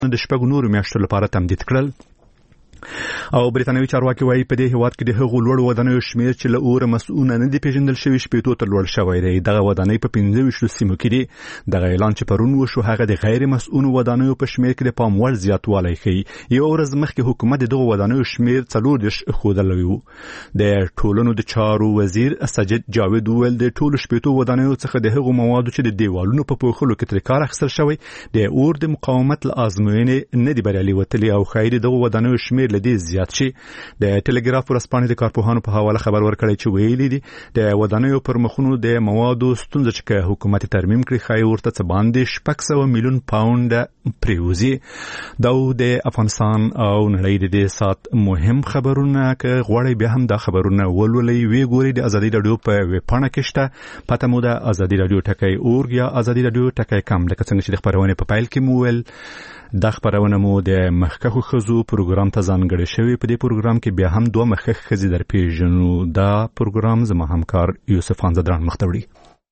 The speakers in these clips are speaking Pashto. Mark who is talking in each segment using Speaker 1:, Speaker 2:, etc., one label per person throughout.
Speaker 1: د شپږ نورو میاشتو لپاره تمدید کړل. او بریتانوي چارواکي وایي په دې هیواد کې د هغو لوړ ودانیو شمیر چې له اوره مسؤونه نه دي پیژندل شوي 80 ته لوړ شوی دی. دغه ودانۍ په 25 سیمو کې دي. دغه اعلان چې پرون وشو هغه د غیر مسؤونو ودانیو په شمیر کې د پام وړ زیاتوالی ښیي. یو ورځ مخکې حکومت دغه ودانیو شمیر 40 ښودلی و. د ټولنو د چارو وزیر سجد جاوید وویل د ټولو 80 ودانیو څخه د هغو موادو چې د دیوالونو په پوښلو کې ترې کار اخیستل شوی د اور د مقاومت له ازموینې نه دي بریالي وتلي او ښایي د دغو ودانیو شمیر لدی زیات شي. د ټلګراف ورځپاڼې د کارپوهانو په حواله خبر ورکړی چې ویلي دي د ودانیو پر مخونو د موادو ستونزه چې حکومت ترمیم کړي ښایي ورته څه باندې 600 میلیون پاونډ پریوزي. دا د افغانستان او نړۍ د دې سات مهم خبرونه که غواړئ بیا هم دا خبرونه ولولئ وی ګورئ د ازادي رادیو په ویبپاڼه کې شته. پته مو د ازادي رادیو ټکی اورګ یا ازادي رادیو ټکی کم لکه څنګه چې د خبرونې په پیل کې مو ویل. دا خبرونه مو د مخکښو ښځو پروګرام ته ځانګړی شوی. په دې پروګرام کې بیا هم 2 مخکښ ښځې در پیژنو. دا پروګرام زما همکار یوسف خانزدران مخ ته وړي.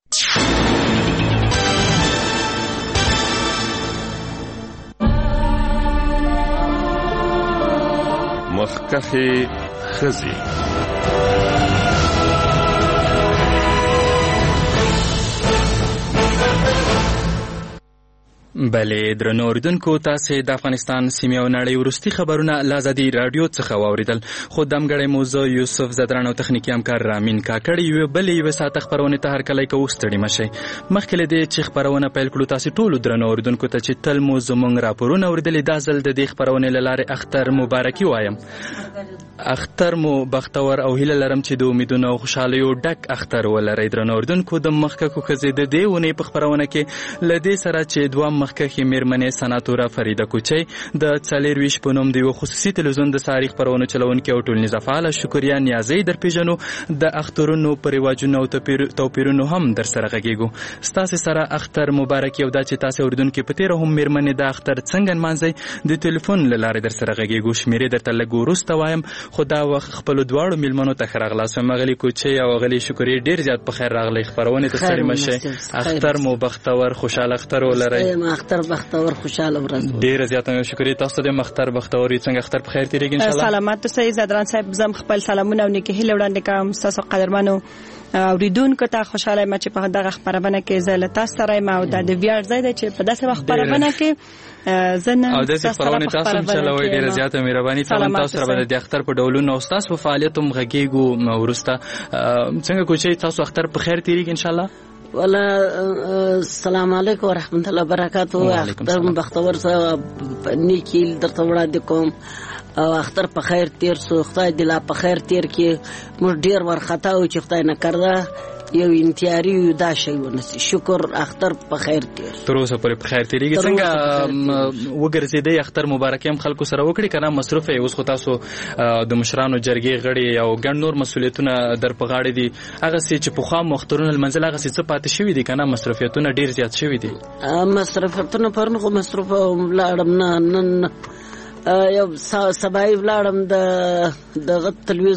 Speaker 2: مخکښې ښځې.
Speaker 3: بله درنو اوریدونکو تاسو د افغانستان سیمې او نړۍ وروستي خبرونه له ازادي رادیو څخه واوریدل. خو دمګړی موضوع یوسف زدران او تخنیکی همکار رامین کاکړ یو بل یو ساعت خبرونه ته هر کله کو ستړي مشه. مخکې له دې چې خبرونه پیل کړو تاسو ټول درنو اوریدونکو ته چې تل مو زمونږ راپورونه اوریدل د ځل د دې خبرونه لاره اختر مبارکي وایم. اختر مو بختور او هیله لرم چې د امیدونو او خوشحالیو ډک اختر ولرئ. درنو اوریدونکو د مخکښو ښځې د دې ونې په خبرونه کې لدې سره چې دوه مخکښې میرمنې سناتوره فریده کوچی د 24 په نوم د یو خصوصي تلویزیون د ساري خبرونو چلونکي او ټولنیز فعال شکریا نیازی در پیژنو. د اخترونو پر رواجونو او توپیرونو هم در سره غږیږو. ستاسو سره اختر مبارک یو دا چې تاسو اوریدونکو په تیر هم میرمنې د اختر څنګه نمانځي د ټلیفون لاره در سره غږیږو. شمیرې درته لږ وروسته وایم. خدا وخت خپل دواړو میلمنو ته خراغلاس مغلی کوچی او غلی شکرې ډیر زیات په خیر راغلی خبرونه ته سره مشه. اختر مو بختور خوشاله اختر ولرئ.
Speaker 4: اختر بختور خوشاله ورځ.
Speaker 3: ډیر زیات شکرې تاسو د اختر بختور څنګه اختر په خیر تیریږي ان شاء الله.
Speaker 5: سلامات اوسئ زدران صاحب. زم خپل سلامونه او نیکه هیله وړاندې کوم تاسو قدرمنو اوریدونکو ته. خوشاله یم چې په دغه خبرونه کې زه له تاسو سره یم او د ویاړ ځای دی چې په داسې خبرونه کې زنه
Speaker 3: او د خبرونه تاسو هم چلوي. ډیر زیات مهرباني تاسو سره د اختر په ډولونو او تاسو په فعالیت هم غږیږو. ورسته څنګه کوچی تاسو اختر په خیر تیریږي ان شاء الله.
Speaker 4: ولا السلام علیکم ورحمت الله وبرکاته. اختر بختور سره نیکی درته وړاندې کوم او اختر په خیر تیر سو. خدای دې لا په خیر تیر کې موږ ډیر ورختا او چې خدای نه کړدا یو انتیاری دا شی ونسی. شکر اختر په خیر تیر
Speaker 3: تر اوسه پرې په خیر تیریږي. څنګه وګرځیدې اختر مبارک هم خلکو سره وکړي کنه مصروف اوس خو تاسو د مشرانو جرګې غړي او ګڼ نور مسولیتونه در په غاړه دي. هغه چې په خام مخترونه المنزل هغه څه پاتې شوی دي کنه مصروفیتونه ډیر زیات شوی دي.
Speaker 4: مصروفیتونه پرنه مصروف لاړم نه یو سبای ولاړم د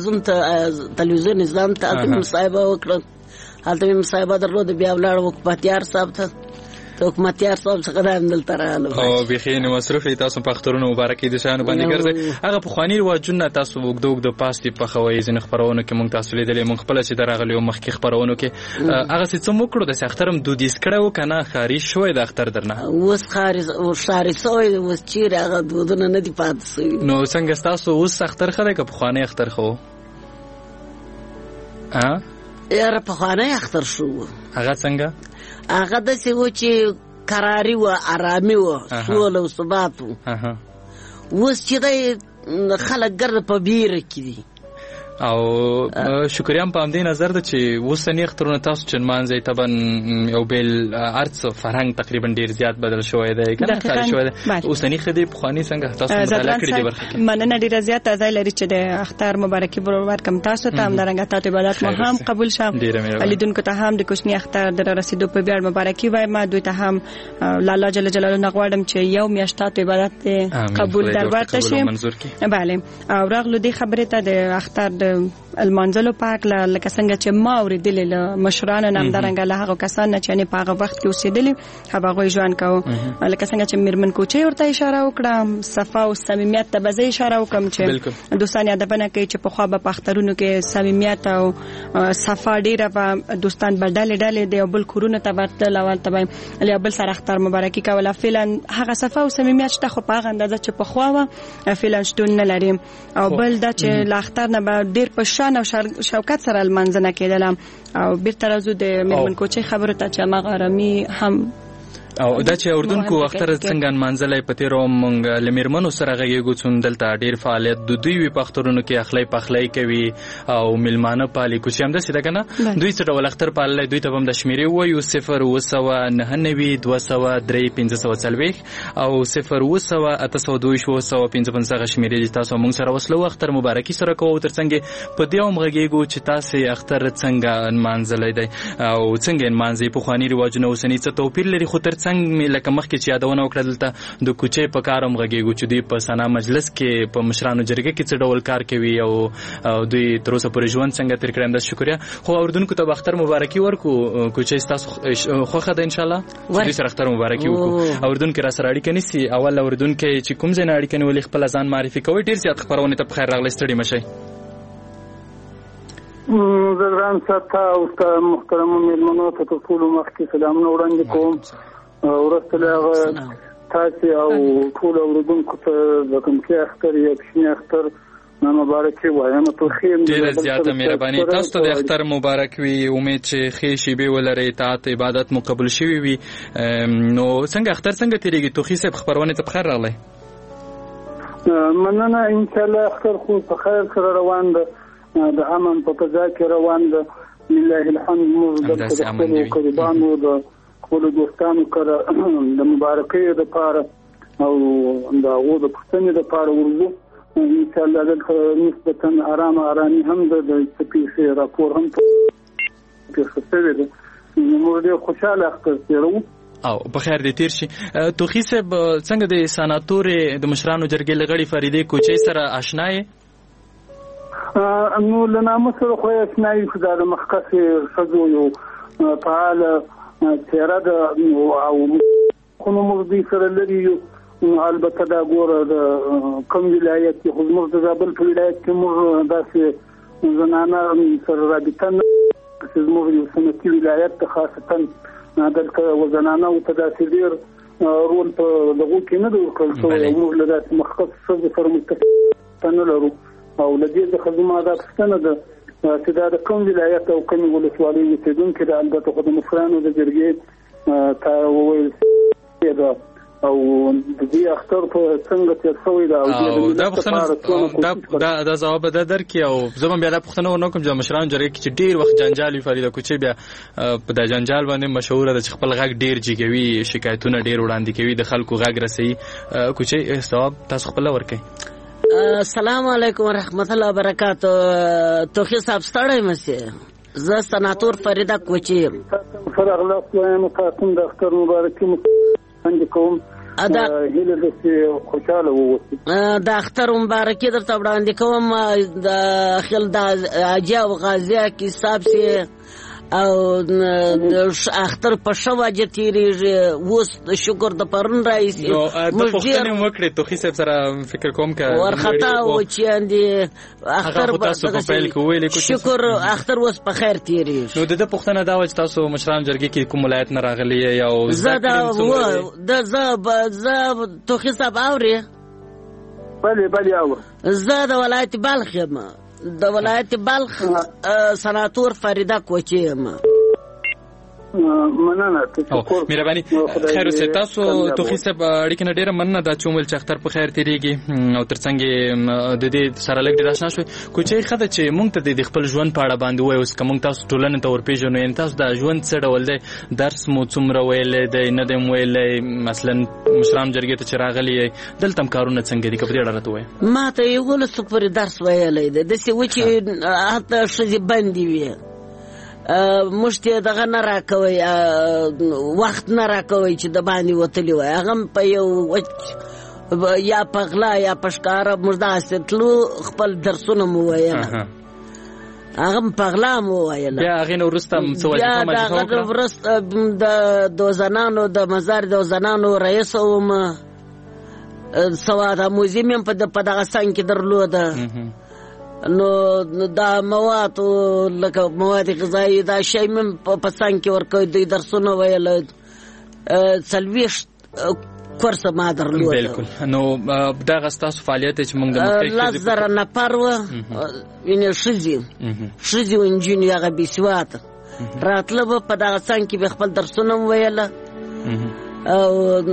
Speaker 4: تلویزیون نظام ته مصاحبه وکړم. هلته مصاحبه درلود بیا ولاړم حکومتیار صاحب ته. حکومتیار صاحب څخه راځم دلته راغلم
Speaker 3: او بخینه مصروف تاسو په اخترونو مبارکي د شانو باندې ګرځي. هغه په خواني رواجونه تاسو وګدوګ د پاستي په خوي زین خبرونه کې مونږ تاسو لیدلې مونږ خپل چې درغلی او مخکې خبرونه کې هغه څه مو کړو د اخترم دودیس کړو کنه خارج شوې د اختر درنه
Speaker 4: اوس خارج او شاري سوې اوس چیرې هغه دودونه نه دی پات سوي.
Speaker 3: نو څنګه تاسو اوس اختر خره که په خواني اختر خو
Speaker 4: یاره په خواني اختر شو.
Speaker 3: هغه څنګه
Speaker 4: هغه د څه و چې قراری و آرامي و سول او ثبات و. اوس چې د خلک ګرد په بیره کې دي
Speaker 3: او شکریا په دې نظر ده چې وسنی اخترونه تاسو چې مانځي طبعا یو بل ارڅ فرهنګ تقریبا ډیر زیات بدل شوی دی کنه خالي شوی دی. وسنی خدي په خواني څنګه تاسو مطالعه کړی دی برخه
Speaker 5: مننه ډیر زیات ځای لري چې د اختر مبارکي ورکم تاسو ته هم درنګ تاسو عبادت مو هم قبول شه. لیدونکو ته هم د کوچنی اختر در رسیدو په بیړ مبارکي وایم. دوی ته هم لاله جل جلاله غواړم چې یو میاشت ته عبادت قبول در ورته شي. بله او راغلو دې خبره ته د اختر المنځلو پاک لکه څنګه چې ما اوریدلې له مشرانو نام درنګ له هغه کسان چې نه په هغه وخت کې اوسېدلې هغه ژوند کاوه لکه څنګه چې میرمن کوچي ورته اشاره وکړه صفا او صمیمیت ته به اشاره وکم چې دوستان یادونه کوي چې په خوا به پخترونو کې صمیمیت او صفا ډیره و دوستان بدل د بل کورونه ته ورتل او ته له بل سره اختر مبارکي کوله فعلا هغه صفا او صمیمیت شته خو په هغه اندازه چې په خوا و فعلا شتون نه لري او بل دا چې لا اختر نه به ډیر په شان او شوکت سره المنځنه کېدل او بیرته راځو د میرمن کوچي خبره ته چې ما غرامي هم
Speaker 3: او دا چې اردوونکو اختر څنګه منځلې پتیرو مونږ لمیرمنو سره غږیږو چې دلته ډیر فعالیت د دوی وی پخترونو کې اخلي پخلای کوي او ملمانه پالي کوشي هم د سیده کنه دوی څه ډول اختر پالي دوی ته هم د شمیرې وایو 0 999 200 3540 او 0 822 255 شمیرې تاسو مونږ سره وسلو اختر مبارکي سره کوو ترڅنګ په دې هم غږیږو چې تاسو اختر څنګه منځلې دی او څنګه منځي په خواني رواجونه اوسنی څه توپیر لري خو څنګه لکه مخکې چې یادونه وکړه دلته د کوچې په کارم غږیږو چې دوی په سنا مجلس کې په مشرانو جرګه کې څه ډول کار کوي او دوی تر اوسه پورې ژوند څنګه تیر کړی د شکریا خو اردوونکو ته اختر مبارکي ورکو کوچې تاسو خوخه ده ان شاء الله دوی سره اختر مبارکي وکړو اردوونکو را سره اړیکه نیسي اول اردوونکو چې کوم ځای نه اړیکه نیولې خپل ځان معرفي کوي ډیر زیات خبرونه ته بخیر راغلی ستړي مشي
Speaker 6: زران ستا او محترم مېلمنو ته ټول مخکې سلامونه وړاندې کوم ورسره تاسو او ټول اوردونکو ته د کوم کې اختر یا کښنی اختر مبارکي وایم ته خیر
Speaker 3: ډیر زیاته مهرباني تاسو ته د اختر مبارک وي امید چې خې شي به ولري اطاعت عبادت مقبول شي وي نو څنګه اختر څنګه تیریږي توخي صاحب خبرونه ته بخیر راغلی
Speaker 6: مننه ان شاء الله اختر خو په خیر سره روان ده د امن په فضا کې روان ده لله الحمد موږ د قربانو د ټول دوستانو کړه د مبارکۍ د پاره او د هغه د پښتنې د پاره ورزو ان شاء الله د نسبتا آرامي هم د سپیسي راپور هم په خصوصي ده موږ ډېر خوشاله اختر تیرو
Speaker 3: او بخیر دې تیر شي توخي صاحب څنګه د سناتور د مشرانو جرګې لغړی فریدې کوچي سره آشنای
Speaker 6: نو لنامه سره خو آشنای خدای د مخکې شذو یو فعال چیرې د او کوم مرضی سره لري البته دا ګوره د کوم ولایت کې خو موږ د زابل په ولایت کې موږ داسې زنانه سره رابطه نه موږ یو سنتي ولایت ته خاصه دلته وزنانه او تداسیر رول په دغه کې نه ورکړل شو موږ له داسې مخکې سره متفق نه لرو او لدې د خدمات اخستنه ده چې دا د کوم ولایت او کوم ولسوالۍ اوسیدونکو د البته خو د مشرانو د جرګې تا وویل دا او د دې اختر په څنګه چې څوې دا
Speaker 3: او دا ځواب ده درکې او زمون بیا د پښتنو نو کوم د مشرانو جرګې کې ډیر وخت جنجال وی فریده کوچي بیا په د جنجال باندې مشهور ده چې خپل غږ ډیر جګوي شکایتونه ډیر وړاندې کوي د خلکو غږ رسي کوچي ثواب تاسو خپل ورکې
Speaker 4: السلام علیکم ورحمت الله وبرکاتہ توخي صاحب ستړی مشه زه سناتور فریده کوچی
Speaker 6: سره خلاص وایم تاسو د اختر مبارکي باندې کوم
Speaker 4: ادا
Speaker 6: هله د خوشاله وو
Speaker 4: د اختر مبارکي درته وړاندې کوم د خل د اجا او غازی کی حساب سي او اختر په شواجه تیریږي وس شکر د پرون راځي
Speaker 3: موږ پښتنه وکړې توخي صاحب سره فکر کوم کا
Speaker 4: ورختا و چې اندي اختر
Speaker 3: په پیل کې ویلې کو
Speaker 4: شکر اختر وس په خیر تیریږي
Speaker 3: نو د پښتنه دا و چې تاسو مشران جرګې کې کوم ولایت نه راغلي یا
Speaker 4: زه توخي صاحب اوري
Speaker 6: بله او
Speaker 4: زه د ولایت بلخ یم د ولایت بلخ سناتور فریده کوچی یم
Speaker 6: مننه
Speaker 3: مهرباني خیر اوسه تاسو توخي صاحب اړیکه نه ډیره مننه دا چومل چې اختر په خیر تیریږي او ترڅنګ د دې سره لګ ډیر آشنا شوي کوچي خدای چې مونږ ته د خپل ژوند په اړه باندې وای اوس کوم تاسو ټولنه ته ورپېژنو ان تاسو د ژوند څه ډول دی درس مو څومره ویلې دی نه دی ویلې مثلا مشران جرګې ته چې راغلي دلته کارونه څنګه دي کپدې ډارته وای
Speaker 4: ما ته یو له سپور درس ویلې دی د څه و چې حتی شې باندې وی مشته دغه نه راکوي وخت نه راکوي چې د باندې وتلی وای هغه په یو یا پغلا یا پشکار مردا ستلو خپل درسونه مو وایي هغه پغلا مو ویل
Speaker 3: بیا هغه نو رستم څه وظیفه ما
Speaker 4: وکړه بیا ورست د زنانو د مزار د زنانو رئیس وم سوا د موزیم په دغه څنګه کې درلوده نو دا مواد لکه مواد غذایی دا شی من په څنګه کې ورکوي د درسونه ویل سلويش کورس ما درلوده
Speaker 3: بالکل نو دا غستاسو فعالیت چې موږ د مختلف
Speaker 4: لزر نفر و ویني شزي انجینیر هغه بيسوات راتله په دغه څنګه کې خپل درسونه ویل او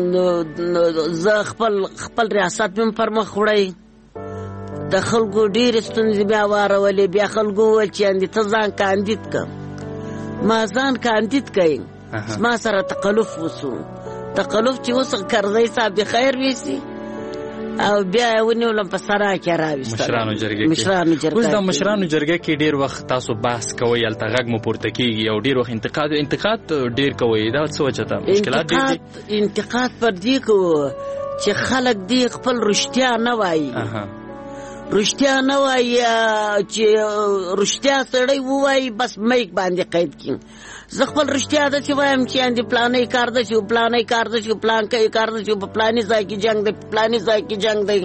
Speaker 4: زه خپل ریاست من پر مخ وړي د خلکو ډېر ستونزې بیا وارولې بیا خلکو وویل چې اندې ته ځان کاندید کړه ما ځان کاندید کړئ ما سره تکلف وسو تکلف چې اوس کرزی صاحب د خیر ویسي او بیا ونیولم په سرا کې راوستل
Speaker 3: مشرانو جرګه اوس د مشرانو جرګه کې ډیر وخت تاسو بحث کوئ الته غږ مو پورته کیږي او ډیر وخت انتقاد ډیر کوئ دا څه وجه ده مشکلات دي
Speaker 4: انتقاد پر دې کو چې خلک دې خپل رښتیا نه وایي رښتیا نه وایي چې رښتیا سړی وایي بس میک باندې قید کړي زه خپل رښتیا ده چې وایم چې اندې پلانې کار ده چې پلانې کار ده چې پلان کوي کار ده چې په پلانې ځای کې جنگ دی پلانې ځای کې جنگ دی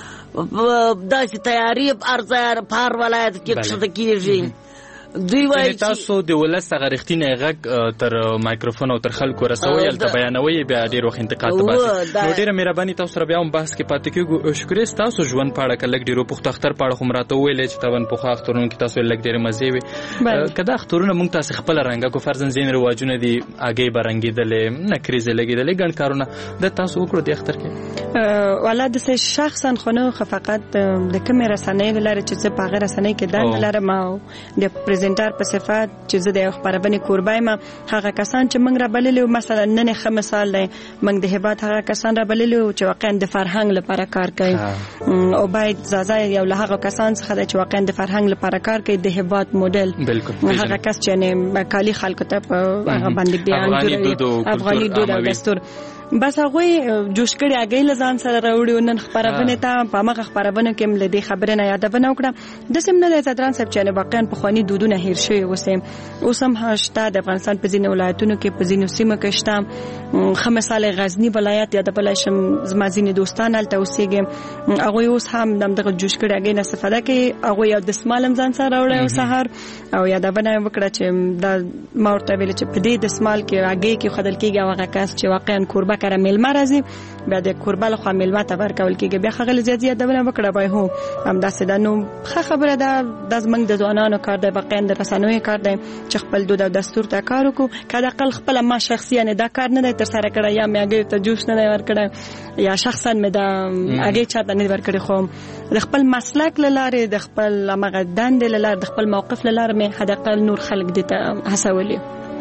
Speaker 4: داسې تیاری ارزار پار ولایت کې څه کېږي دوی وایي
Speaker 3: تاسو د ولس هغه رښتینی غږ تر مایکروفون او تر خلکو رسوي الته بیانوي بیا ډېر وخت انتقاد ته باسي نو ډېره مهرباني تاسو سره بیا هم بحث کې پاتې کېږو شکریه ستاسو ژوند په اړه که لږ ډېرو پوښتنو اختر په اړه خو م راته وویلې چې طبعا پخوا اخترونو کې تاسو لږ ډېرې مزې وې که دا اخترونه موږ تاسې خپله رنګه کو فرضاً ځینې رواجونه دي هګۍ به رنګېدلې نکریزې لګېدلې ګڼ کارونه دا تاسو وکړو دې اختر کې
Speaker 5: والا داسې شخصا خو نه خو فقط د کومې رسنۍ له لارې چې زه په هغه رسنۍ کې دنده لرم او د پریزنټر په صفت چې زه د یو خپرونې کوربه یم هغه کسان چې موږ رابللي مثلا نن ښه مثال دی موږ د هیواد هغه کسان رابللي چې واقعا د فرهنګ لپاره کار کوي او باید زازا یو له هغه کسان څخه دی چې واقعا د فرهنګ لپاره کار کوي د هیواد موډل هغه کس چې نه کالی خلکو ته هغه باندې بیان کوي افغاني دود او دستور بس هغه جوش کړي هغه لزان سره راوړي نن خبرونه ته په مخه خبرونه کې مل دي خبره نه یادونه وکړه د سیم نه د زدران سب چې واقعا په خواني دودونه هیر شوی وسه اوسم هشته د افغانستان په ځینو ولایتونو کې په ځینو سیمو کې شته خمساله غزنی ولایت یا د بلشم زمازینې دوستان الته اوسېږي هغه اوس هم دغه جوش کړي هغه نه استفاده کوي هغه یو د سمالم ځان سره راوړي او سحر او یادونه وکړه چې دا مورته ویل چې په دې د سمال کې هغه کې خدل کېږي هغه کس چې واقعا قربه کړه ملما راځي بیا د قرباله خو ملما ته ورکول کېږي بیا خغل زیاتې دونه وکړه به هو هم داسې د نو خبره ده د زمنګ د ځوانانو کار دی واقعا د رسنوي کار دی چې خپل دود او دستور ته کار وکړو کله خپل خپل ما شخصیا نه دا کار نه تر سره کړی یا مې ته جوش نه ورکړی یا شخصا مې دا هغه چاته نه ورکړی خو د خپل مسلک لاره د خپل مغه دند لاره د خپل موقف لاره مې حداقل نور خلق دي ته هڅولي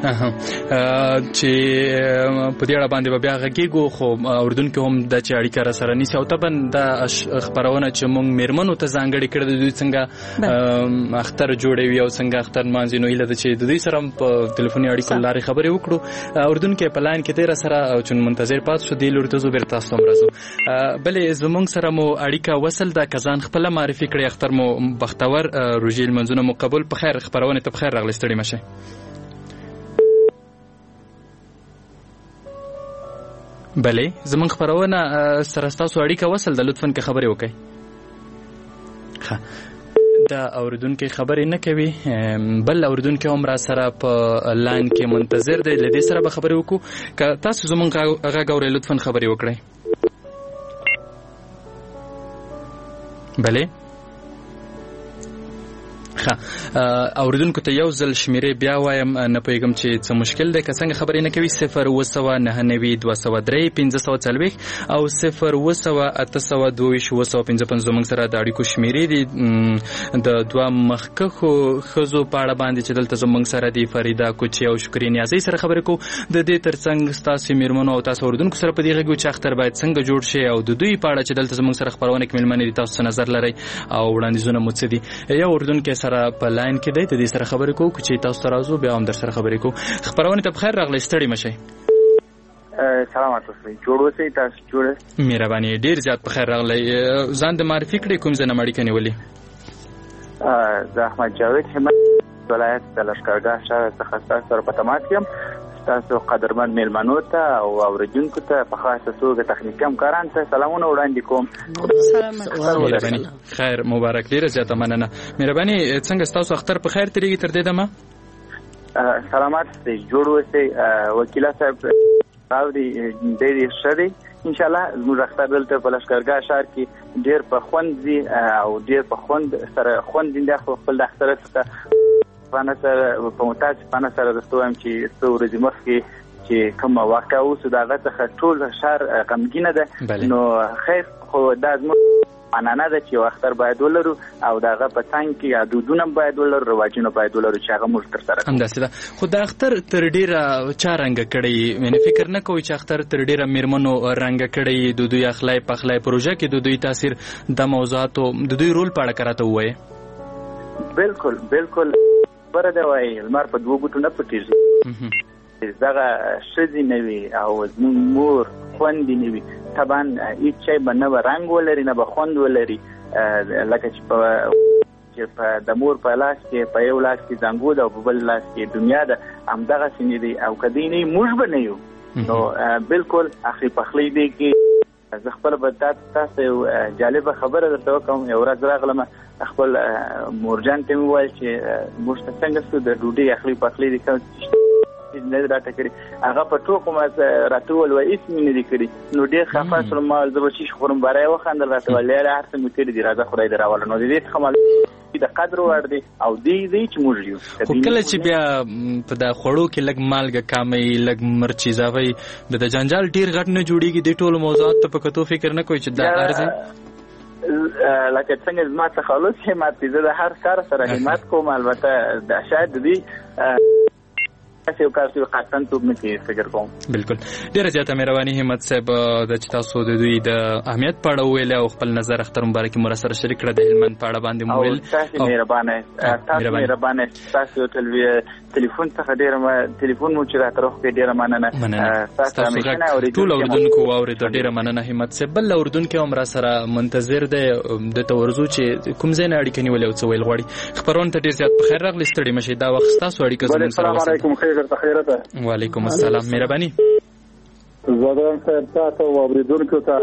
Speaker 3: چې په دې اړه باندې بیا غږیږو خو اردن کې هم د اړیکه را سره نیسي او طبعا د خبرونه چې موږ میرمنو ته ځانګړي کړل د دوی څنګه اختر جوړوي او څنګه اختر مانځي نو ایله چې د دوی سره په ټلیفوني اړیکو لارې خبرې وکړو اردن کې په لاین کې تیر سره چې منتظر پات شو دی لور ته زو بیرته تاسو مرزو بلې زمونږ سره مو اړیکه وصل د کزان خپل معرفي کړی اختر مو بختور روجیل منځونه مو قبول په خیر خبرونه ته په خیر راغلی ستړي مشه بله زمون خبرونه سره تاسو اړیکه وصل د لطفاً کې خبرې وکړئ دا اوردونکو خبرې نه کوي بل اوردونکو هم را سره په لاین کې منتظر دی لدې سره به خبرې وکړو که تاسو زمون هغه غوړې لطفاً خبرې وکړئ بله اوردونکو ته یو ځل شمیرې بیا وایم نه پوهیږم چې څه مشکل دی که څنګه خبرې نه کوي 0 او 0 زموږ سره د اړیکو شمیرې دي د دوه مخکښو ښځو په اړه باندې چې دلته زموږ سره دي فریده کوچي او شکري نیازۍ سره خبرې کوو د دې ترڅنګ ستاسو میرمنو او تاسو اوردونکو سره په دې غږیږو چې اختر باید څنګه جوړ شي او د دوی په اړه چې دلته زموږ سره خبرونه کې ملمنې دي تاسو نظر لرئ او وړاندیزونه مو څه دي یا اوردونکو سره په لاین کې دی ته دې سره خبرې کوو چې تاسو راځو بیا هم در سره خبرې کوو خبرونه ته بخیر راغلی ستړي مشئ
Speaker 7: سلام تاسو جوړ اوسئ تاسو جوړ
Speaker 3: مهرباني ډیر زیات بخیر راغلی ځان د معرفي کړئ کوم ځای نه مړی کني ولي
Speaker 7: زه احمد جاوید همت ولایت د لښکرګاه ښار څخه تاسو سره په تماس یم. تاسو قدرمن میلمنو ته او اوریدونکو ته په خاصه توګه تخنیکي همکارانو ته سلامونه وړاندې کوم.
Speaker 3: مهرباني خیر مبارک ډیره زیاته مننه. مهرباني څنګه تاسو اختر په خیر تیریږي تر دې دمه؟
Speaker 7: سلامات دې جوړ اوسئ. وکیل صاحب راوړي ډېر ښه دی ان شاء الله. زموږ اختر دلته په لښکرګاه ښار کې ډېر په خوند دي او ډېر په خوند سره خوندینده خپل د اختر څخه پانه سره په متاسفانه سره درته وایم چې څو ورځې مخکې چې کومه واقعه وسو د هغه څخه ټول ښار غمګینه ده. نو خیر خو دا زموږ معنانه ده چې اختر باید ولرو او د هغه په څنګ کې دودونه باید ولرو، رواجونه باید ولرو چې هغه موږ ترسره کړو.
Speaker 3: همداسې ده. خو د اختر تر ډیره چا رنګه کړی؟ یعنې فکر نه کوئ چې اختر تر ډیره میرمنو رنګه کړی؟ د دوی اخلای پخلای پروژه کې د دوی تاثیر د موضوعاتو د دوی رول په اړه که راته ووایې.
Speaker 7: بالکل بره دی وایي لمر په دوه ګوتو نه پټېږي. دغه ښځې نه وي او زموږ مور خوندې نه وي طبعا هیڅ شی به نه به رنګ ولري نه به خوند ولري. لکه چې د مور په لاس کې په یو لاس کې زنګو ده او په بل لاس کې دنیا ده، همدغسې نه دي او که دی نه موږ به نه یو. نو بالکل اخلي پخلی دی کې زه خپله به تاسو یو جالبه خبره درته وکړم. یو ورځ راغلم خپل مورجان ته مې وویل چې موږ ته څنګه څه د ډوډۍ اخلي پخلی دی کوم نه راته کړي. هغه په ټوکو ما راته وویل وایي هېڅ مې نه دي کړي. نو ډېر خفه شولم. ما ویل زه به شیش خورم. بری یې وخندل راته ویل یاره هر څه مې کړي دي راځه خدای دې راوله. نو د دې څخه معلومه د قدر وړ دی او دی چې موږ یو.
Speaker 3: خو کله چې بیا په د خوړو کې لږ مالګه کاموي لږ مرچ اضافوي د جنجال ډېر غټ نه جوړېږي. دې ټولو موضوعاتو ته په کتو فکر نه کوئ چې دا ارزي؟
Speaker 7: لکه څنګه زما تخلص همت دی، زه د هر کار سره همت کوم. البته دا شاید د دې یو کار چې قطعاً توب نه کې فکر کوم. بالکل
Speaker 3: ډېره زیاته مهرباني همت صاحب د چې تاسو د دوی د اهمیت په اړه وویل او خپل نظر اختر مبارکي مو راسره شریک کړه. د هلمند په اړه باندې مو ویل.
Speaker 7: تاسو مهربانه تاسو ټلیفون څخه ډېره ټلیفون مو چې راته روغ ډېره مننه.
Speaker 3: تاسو ټول اوریدونکو واورېدو ډېره مننه همت صاحب. بل اوریدونکی هم راسره منتظر دی دته ورځو چې کوم ځای نه اړیکه نیولې او څه ویل غواړي. خبرونه ته ډېر زیات په خیر راغلی. ستړي مشئ. دا وخت ستاسو اړیکه زموږ سره وساتئ. وعلیکم السلام. مهرباني
Speaker 6: زادران صاحب تاسو او اوریدونکو ته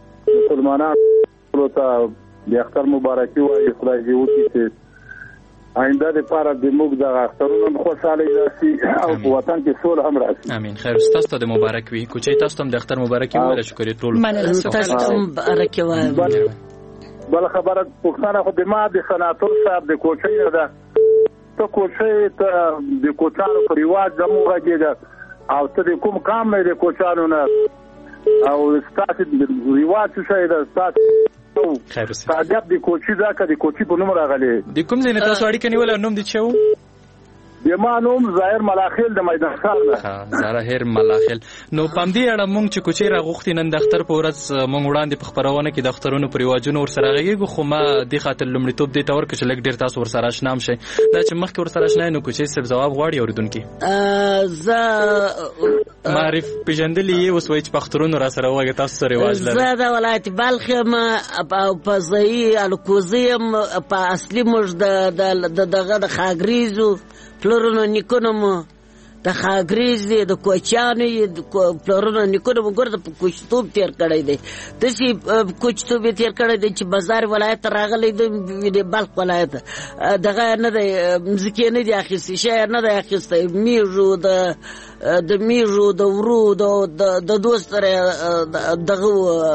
Speaker 6: مسلمانانو ته د اختر مبارکي وایي. خدای دې وکړي چې آینده لپاره د موږ د اخترونو خوشحالي راشي او په وطن کې سوله هم راشي.
Speaker 3: امين. خیر تاسو ته د مبارک وي. کوچي تاسو هم د اختر مبارکي وایي. شکر ټول
Speaker 4: تاسو ته مبارکي وایي.
Speaker 6: بل خبره پښتنه خو د ما د سناتور صاحب د کوچي نه ده. ته کوچي ته د کوچانو په رواج زموږ راګېده او ته د کوم قام نه د کوچانو نه او ستاسو د رواج څه شی ده ستاسو
Speaker 3: خیر اوسه.
Speaker 6: تعجب د کوچي دا که د کوچي په نوم راغلی
Speaker 3: د کوم ځای نه تاسو اړیکه نیول نوم دي چې
Speaker 6: د ما نوم ظاهر ملاخیل د میدان ښار
Speaker 3: نه ظاهر ملاخیل. نو پام دې اړه مونږ چې کوچي راغوښتي نن د اختر په ورځ مونږ وړاندې په خبرونه کې د اخترونو پر رواجونو ورسره غږیږو. خو ما د خاطر لومړیتوب دې ته ورکړ چې لږ ډېر تاسو ورسره آشنا شئ. دا چې مخکې ورسره آشنا نو کوچي صاحب جواب غواړي اوریدونکي
Speaker 4: زه
Speaker 3: معرف پیژندلی یې اوس وایي چې په اخترونو را سره وایي تاسو سره رواج لري.
Speaker 4: زه د ولایت بلخ یم په ځایي الکوزي یم په اصلي موږ دغه د خاګریزو پلورونو نیکونو مو د خاګریز دی د کوچیانو پلورونو نیکونو مو ګوره د کوچتوب تیر کړی دی. داسې کوچتوب یې تیر کړی دی چې بازار ولایت ته راغلی دی د بلخ ولایت دغه نه دی مځکې نه دي اخیستې شی نه دی اخیستی. میږو د ورو د دوست سره دغه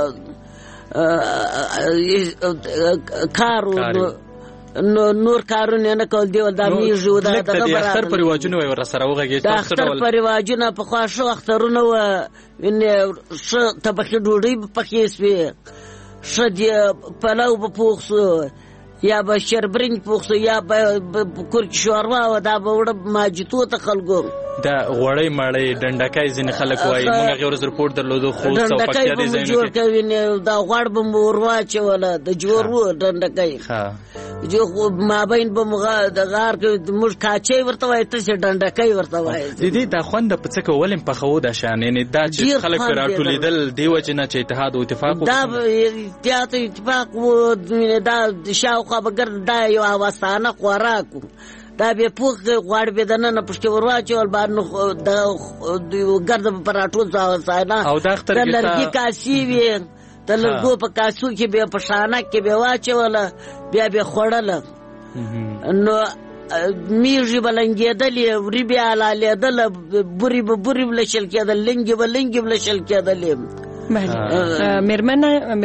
Speaker 4: کارو نور کارونه نه کول دی دا میږو دا
Speaker 3: د اختر پر رواجونه ور سره وغږی.
Speaker 4: د اختر پر رواجونه په خوا شو اخترونه و ان ش طبخي ډوډۍ په کې سوي ش دی پلاو په پوښو یا به شربرنج پوښو یا به کورک شوروا و دا به وړ ماجتو ته خلکو
Speaker 3: دا غوړی مړی ډنډکای ځین خلک وایي. موږ غوړ رپورټ درلودو خو څو پکې دي ځین
Speaker 4: جوړ کوي دا غوړ به موروا چوله د جوړو ډنډکای جو مابین به موږ د غار کې موږ کاچي ورته وایي ته چې ډنډکای ورته وایي.
Speaker 3: دې دا خوند په څه کولم په خو د شان یعنی دا چې خلک راټولیدل دی وجنه چې اتحاد او اتفاق
Speaker 4: دا اتحاد او اتفاق و دا شاوخوا بغیر دا یو اوسانه خوراک دا به پوخ غواړ به دنه پښته ورواچول باندې د ګرد په راټول ځای
Speaker 3: او دا اختر
Speaker 4: کې لرګي کاسي وي د لرګو په کاسو کې به په شانه کې به واچوله بیا به خوړل نو میږي بلنګېدلې وری بیا لالیدل بوري به بوري بلشل کېدل لنګي به لنګي بلشل کېدل
Speaker 5: میرمن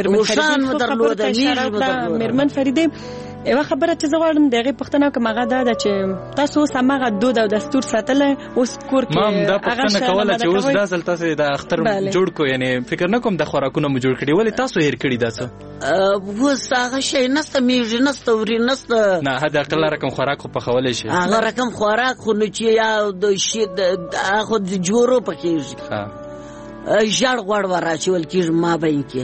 Speaker 5: فریده یو خبره چې زه غواړم دغه پښتنه کوم هغه دا چې تاسو سمغه دود او دستور ساتل اوس کور کې
Speaker 3: هغه څنګه کوله چې اوس داسل تاسو د اختر جوړ کو یعنی فکر نه کوم د خوراکونو مو جوړ کړی ولې تاسو هیر کړی داسه
Speaker 4: اوس هغه شی نسته میږي نسته وري نسته
Speaker 3: نه هدا اقل رقم خوراک خو په خولې شي
Speaker 4: هغه رقم خوراک خو نو چې یا د شي هغه د جوړو پکېږي ژړ غوړ وراچول کېږي ما بین کې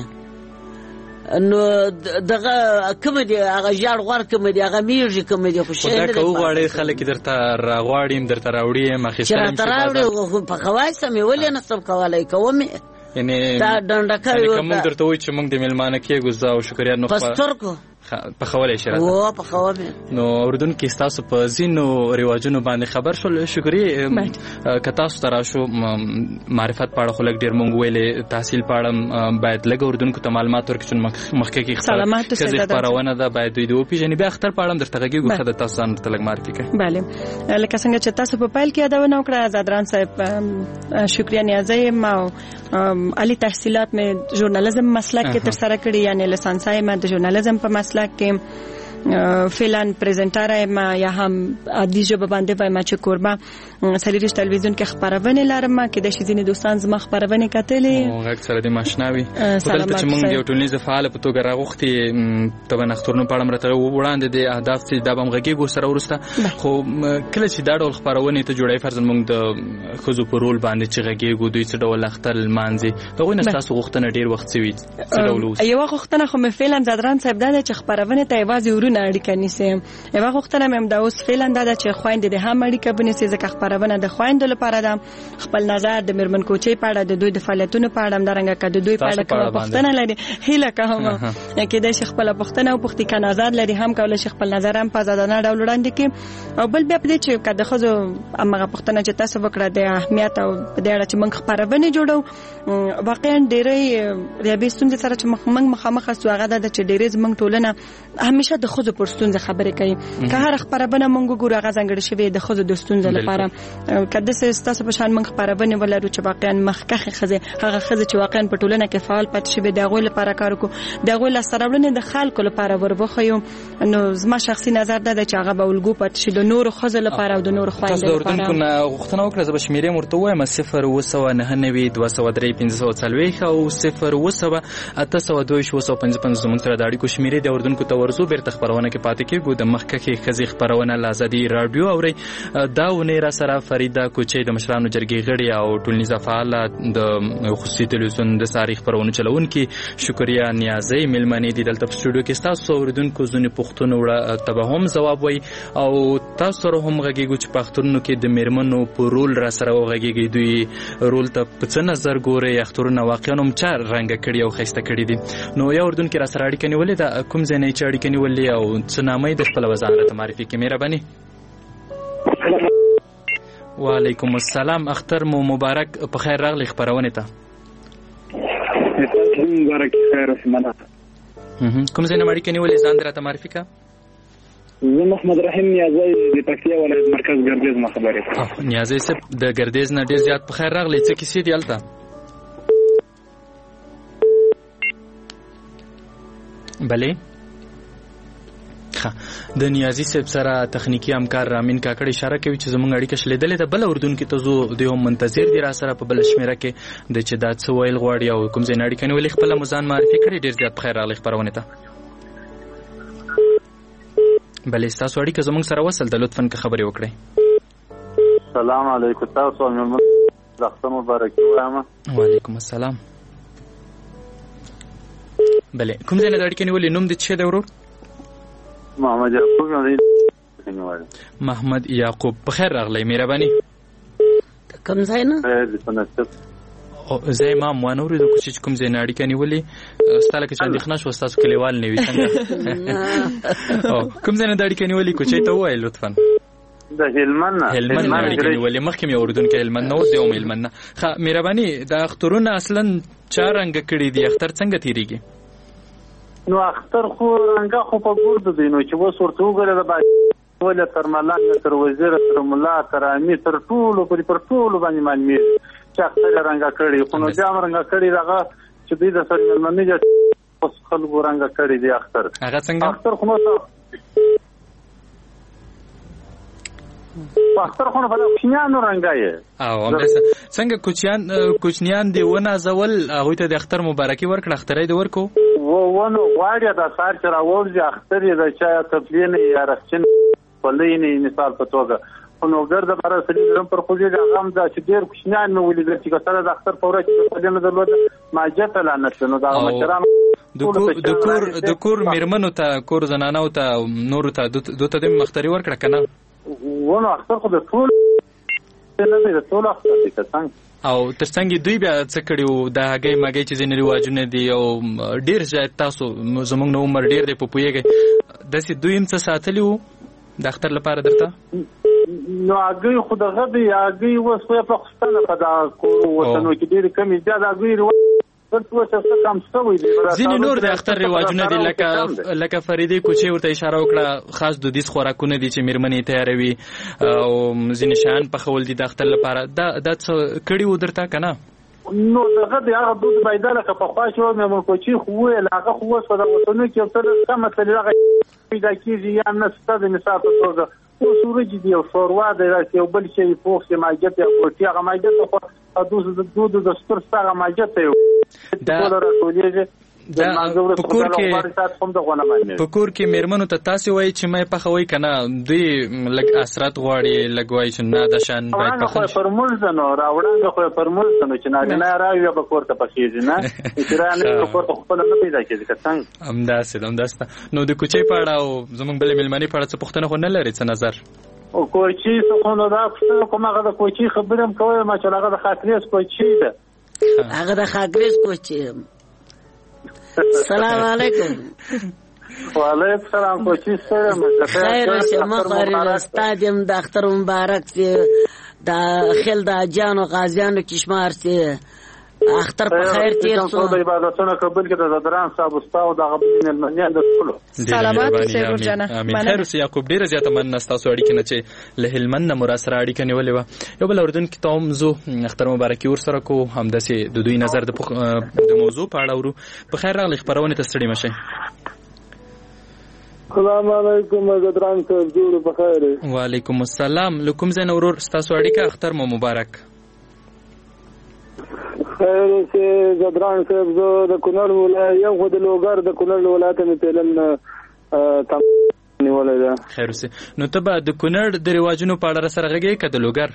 Speaker 4: نو دغه کوم دی هغه ژړ غوړ کوم دی هغه میږي کوم دی خو شي
Speaker 3: دا کو غواړي خلک درته راغواړي درته راوړي مخېستل
Speaker 4: چې راوړي په خواسته مې ولې نه سم کولای کوم
Speaker 3: یعنی
Speaker 4: دا ډنډه کوي
Speaker 3: کوم درته وای چې موږ د میلمانه کې ګزا او شکریا نو
Speaker 4: پسترکو
Speaker 3: په خولې شي
Speaker 4: او په خولې
Speaker 3: نو اردن کې تاسو په زینو رواجونو باندې خبر شول شکرې کتا تاسو تراشو معرفت پاړه خلک ډیر مونږ ویلې تحصیل پاړه باید لګ اردن کو معلومات ورکړي چې مخکې کې خبرونه ده باید دوی دوی پیژنې بیا اختر پاړم درته غږی غوښه د تاسو ان تلګ معرفي کړي
Speaker 5: bale لکه څنګه چې تاسو په پایل کې یادونه وکړه آزادران صاحب شکریا نیازی ما علی تحصیلات میں ژورنالیزم مسلک کې تر سره کړی یعنی لسانسای ما د ژورنالیزم په مسلک کې فعلا پریزنټر ما یا هم عادي ژبه باندې وای ما چې کوربه سلیریش تلویزیون کې خبرونه لرم کې د شیزینې دوستان زما خبرونه کتلې
Speaker 3: او اکثر د ماشناوي دلته چې موږ یو ټولنیز فعال په توګه راغوختي تبه نختورنو پاړم راته وړاندې د اهداف چې د بمغږي ګو سره ورسته خو کله چې دا ډول خبرونه ته جوړای فرض موږ د خزو په رول باندې چې غږي ګو دوی څه ډول اختل مانځي دغه نه تاسو غوښتنه ډیر وخت سوي څه ډول
Speaker 5: یو غوښتنه خو مې فعلا زادران صاحب دا چې خبرونه ته یوازې ورونه اړیکه نیسي یو غوښتنه مې دا اوس فعلا دا چې خويندې د هم اړیکه بنسي ځکه خبرونه د خويندو لپاره ده خپل نظر د میرمن کوچي په اړه د دوی د فعالیتونو په اړه درنګه کده دوی په اړه کوم پښتنه لري هیله کوم کې د شیخ خپل پښتنه او پښتي کا نظر لري هم کول شیخ خپل نظر هم په ځادانه ډول وړاندې کې او بل بیا په دې چې کده خزو امغه پښتنه چې تاسو وکړه د اهمیت او د اړه چې موږ خبرونه جوړو واقعا ډېرې ریابستون سره چې موږ مخامخ سو هغه د چې ډېرې موږ ټولنه همیشه د خزو پرستون خبرې کوي که هر خبرونه موږ ګورو هغه څنګه شوی د خزو دوستون لپاره کده تاسو په شان موږ خبرونه ولرو چې واقعا مخکخه خزه هغه خزه چې واقعا په ټولنه کې فعال پات شي د غوې لپاره کار کو د غوې لسرولنه د خلکو لپاره وربخیو نو زما شخصي نظر ده چې هغه به ولګو پات شي د نور خزه لپاره او د نور خوایند لپاره
Speaker 3: تاسو اردن کو غوښتنه وکړه زب شمیرې مرته وایم 0 او 0 زموږ سره د اړیکو شمیرې د اردن کو تورزو بیرته خبرونه کې پاتې کېږي د مخکې خزي خبرونه لازدي رادیو اوري دا ونې را سره فریدا کوچي د مشرانو جرګې غړي او ټولنیز فعال د خصوصي تلویزیون د تاریخ خبرونه چلونکي شکریا نیازی ملمنې د دلته په سټوډیو کې تاسو اوردونکو ځنې پښتون وړه تبهم جواب وای او تاسو سره هم غږیږي چې پښتونونو کې د میرمنو په رول را سره غږیږي دوی رول ته په څه نظر ګوري اخترونه واقعا هم چار رنګ کړي او خسته کړي دي نو یو اردن کې را سره اړیکه نیولې دا کوم ځای چې اړیکه نیولې او څه نامې د خپل وزارت معرفي کې مهرباني وعلیکم السلام اختر مو مبارک په خیر راغلی خبرونه ته
Speaker 6: مبارک خیر اسمنه
Speaker 3: کوم ځای نه اړیکه نیولې ځان درته معرفي کا
Speaker 6: زه محمد رحیم نیازی د پکتیا ولایت مرکز ګردیز ما خبرې
Speaker 3: نیازی صاحب د ګردیز نه ډیر زیات په خیر راغلی څه کیسې دی الته بله د نیازی صاحب سره تخنیکی همکار رامین کاکړ اشاره کوي چې زموږ اړیکه شلیدلې ده بل اردن کې ته زو د یو منتظر دی را سره په بل شمیره کې د چې دا څه ویل غواړي او کوم ځای اړیکه نیولې خپل مزان معرفي کړي ډیر زیات خیر راغلی خبرونه ته بلې تاسو اړیکه زموږ سره وصل د لطفاً که خبرې وکړئ
Speaker 8: السلام علیکم تاسو مېلمه اختر مبارک وایم
Speaker 3: وعلیکم السلام بلې کوم ځای اړیکه نیولې نوم دې څه دی ورور
Speaker 8: محمد یعقوب
Speaker 3: محمد یعقوب بخیر راغلی مهرباني
Speaker 4: کوم ځای نه
Speaker 3: او زه ما مونور د کوچ کوم ځای اړیکه نیولې ستاله کې چاندې خناش وستاسو کلیوال نیوي څنګه او کوم ځای اړیکه نیولې کوچې ته وای لطفا
Speaker 8: د هلمند
Speaker 3: اړیکې نیولې مخکې مې اردن کې هلمند نه اوس یو هلمند نه. ښه مهرباني د اخترونه اصلا چا رنګ کړي دي؟ اختر څنګه تیریږي؟
Speaker 8: نو اختر خو رنګه خو په ګورد دی نو چې اوس ورته وګوره د ولې تر ملنګ تر وزیر تر ملا تر امیر تر ټولو پر ټولو باندې معلومي چې اختر رنګه کړي خو نو بیا رنګه کړي دغه چې دوی د سر ملمنې اوس خلکو رنګه کړي دي اختر.
Speaker 3: هغه څنګه
Speaker 8: اختر خو نو اختر خو نو په کوچنیانو رنګه
Speaker 3: او څنګه کوچنیان دی ونازول هغه ته د اختر مبارکي ورکړه اخترې دی ورکو
Speaker 8: ونه غواړي د سار چې راوځي اختر یې د چا تفلین یا رخصن ولینې مثال په توګه نو ګرځه پر سړي پر خوځي د غم دا چې ډیر کوچنیان نو ولې چې کله د اختر په ورځ کې په دې نه درلود ماجت لعنت نو دا مشران
Speaker 3: د کور میرمنو ته کور زنانو ته نور ته دوته د مختاري ورکړه کنه
Speaker 8: ونه اختر خو د ټول نه دی د ټول اختر دی څنګه
Speaker 3: او ترڅنګ دوی بیا څه کړیو د هغې مګې چې ځینې رواجونه دي او ډیر ځای تاسو زموږ نو عمر ډیر دی په پوهیږئ داسې دوی هم څه ساتلي وو د اختر لپاره درته؟
Speaker 8: نو هغوی خو دغه دی هغوی اوس خو یې پاکستان په دغه وطنو کې ډېرې کمې بیا د هغوی
Speaker 3: ځینې نور د اختر رواجونه دي لکه فریدې کوچې ورته اشاره وکړه خاص دودیز خوراکونه دي چې میرمنې تیاروي او ځینې شیان پخول دي د اختر لپاره دا څه کړي وو درته که نه؟
Speaker 8: نو دغه د هغه دود پیدا لکه پخوا چې میرمن کوچې خو وویل هغه خو اوس په دغه وطنو کې یو څه کمه تلې هغه پیدا کېږي یا نه شته د مثال په توګه اوس وریجې دي او شوروا دی داسې یو بل شی پوخ چې ماجت یا کوټي هغه ماجت خو دود د ستر ستغه ماجت یو
Speaker 3: په کور کې میرمنو ته تاسو وایي چې مې پخوي کنه دوی لګ اثرات غواړي لګوي چې نه د شان باید پخول
Speaker 8: پر ملزنو راوړنګ خو پر ملزنو چې نه راوي به کور ته پخېږي نه چې را نه کور ته خپل نه پیدا کېږي څنګه
Speaker 3: همداسته نو د کوچې پاړه او زمونږ بل ملمنې پاړه څه پښتنه خو نه لري څه نظر
Speaker 8: او کوچې څه خو نو دا کومه د کوچې خبرم کوي ما چې هغه د خاطرې کوچې ده
Speaker 4: هغه د خاطرې کوچې السلام علیکم
Speaker 8: وعلیکم السلام کوچې سره
Speaker 4: خیر شه مخاري استادیم د اختر مبارک چې د خل د جانو غازیانو کشمار چې اختر په خیر تیر شو
Speaker 8: د عبادتونو قبول کې د زدران صاحب استاد د غبن المنیان د ټولو
Speaker 5: سلامات سه ورجنه
Speaker 3: خیر سه یعقوب ډیر زیاته من تاسو اړیکه نه چې له هلمند مراسره اړیکه نیولې و یو بل اردن کې تاسو زو اختر مبارکي ور سره کو همداسې د دوی نظر د موضوع په اړه ورو په خیر راغلی خبرونه تستړي مشه.
Speaker 6: السلام علیکم زدران صاحب جوړ په خیر.
Speaker 3: وعلیکم السلام لکم زین اورور تاسو اړیکه اختر مو مبارک.
Speaker 6: خیر سے زدران صاحب زه د کونړ ولایت یو خو د لوګر د کونړ ولایت مې پیلن نیولې ده.
Speaker 3: خیر سے نو ته به د کونړ د رواجونو په اړه سره غږی که د لوګر؟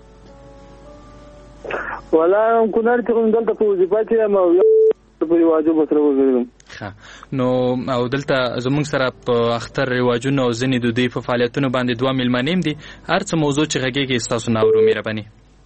Speaker 6: ولا کونړ کې کوم دلته په وظیفه کې یم او په رواجو بسره وګورم.
Speaker 3: نو او دلته زموږ سره په اختر رواجونو او ځینې دودي په فعالیتونو باندې دوه میلمانې دي هر څه موضوع چې غږیږي ستاسو نه اورو مهرباني.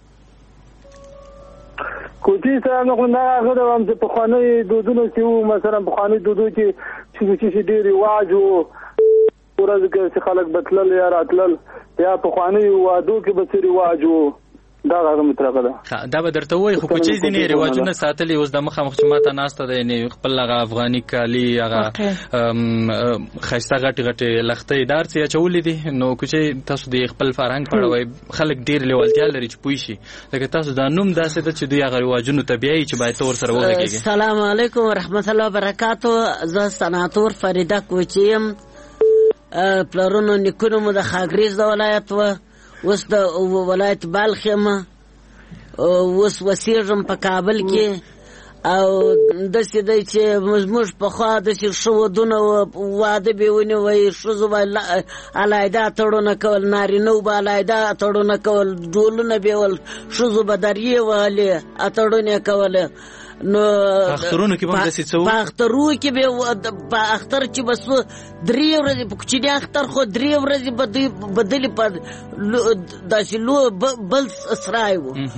Speaker 6: کوچی سره نو نه هغه د هم په خواني دودونو کې مثلا په خواني دودو کې چې ډېر رواج وو ورځ کې خلک بتلل یا راتلل یا په خواني وادو کې به رواج وو دا هغه مطلب ده.
Speaker 3: دا به درته وای خو کوچی ځینې رواجونه ساتلي اوس د مخه مخ چې ماته ناسته ده یعنی خپل هغه افغاني کالي هغه خسته غټي لختې دار چې چولې دي نو کوچی تاسو د خپل فرهنګ په اړه خلک ډیر لیوالتیا لري چې پوي شي لکه تاسو دا نوم داسې ده چې دوی هغه رواجونه طبيعي چې باید تور سره وغږیږي.
Speaker 4: السلام علیکم ورحمت الله وبرکاتو زه سناتور فریده کوچیم پلرونو نیکونو مو د خاګریز د ولایت و اوس د ولایت بلخ یم اوس وسیږم په کابل کې او داسې دی چې موږ پخوا داسې ښه ودونه واده به ونیوی ښځو به علیحده تړونه کول نارینهو به علیحده تړونه کول ډولونه به ول ښځو به دریې وهلې اتړونه کول نو
Speaker 3: اخترونو کې به داسې څه
Speaker 4: په اخترو کې به په اختر چې بس 3 ورځې په کوچني اختر خو 3 ورځې بدلې په داسې لو بل سرای وو